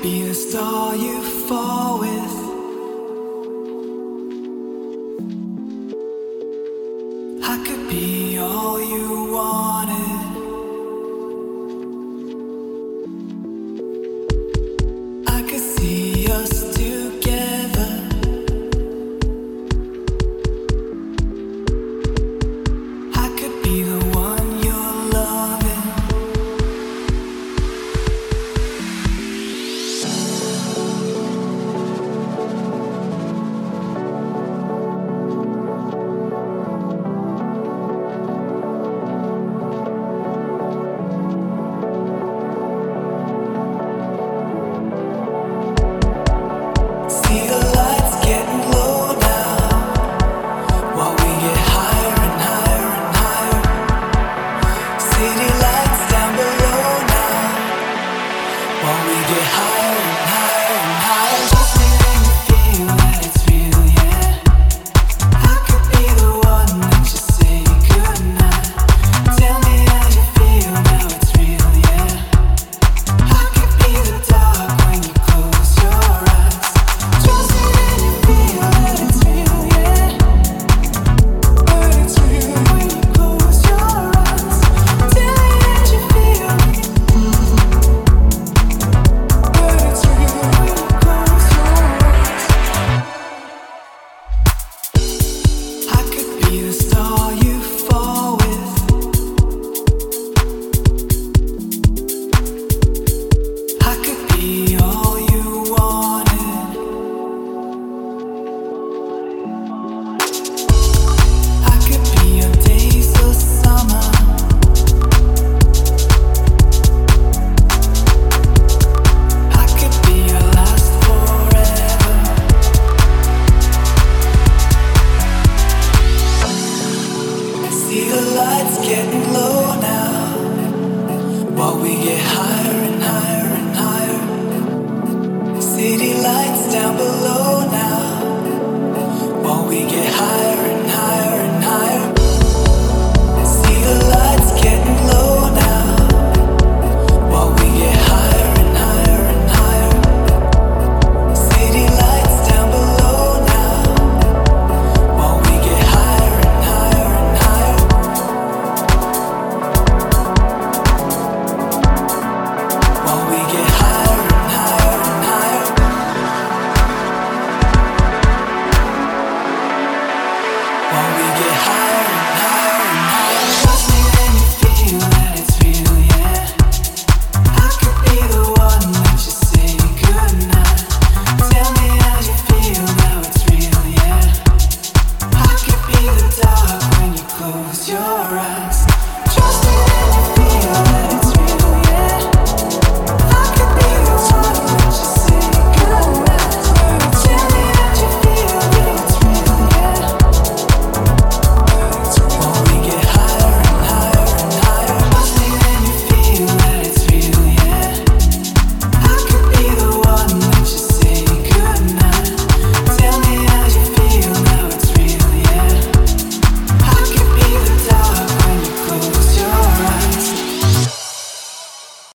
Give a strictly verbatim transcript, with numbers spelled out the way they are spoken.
be the star you fall with. I could be all you wanted. I could see us together. I could be the one you're loving. See the lights getting low now, while we get higher and higher and higher. City lights down below now, while we get higher and higher and higher. Just when you feel that it's real, yeah, I could be the one that you say goodnight. Tell me how you feel now it's real, yeah. I could be the dark when you close your eyes. Just when you feel that it's real, yeah, but it's real when you close your eyes. Tell me how you feel, but it's real when you close your eyes. I could be the star you fall with. I could be all you wanted. I could be your days of summer. I could be your last forever. See the lights getting low now, while we get higher and higher and higher. City lights down below now, while we get higher and higher and higher. See the lights getting low now, while we get higher and higher and higher. City lights down below now, while we get higher and higher and higher. While we get higher and higher and higher. While we get higher and higher and higher. Trust me when you feel that it's real, yeah. I could be the one that you say goodnight. Tell me how you feel now it's real, yeah. I could be the dark when you close your eyes. Trust me when you feel that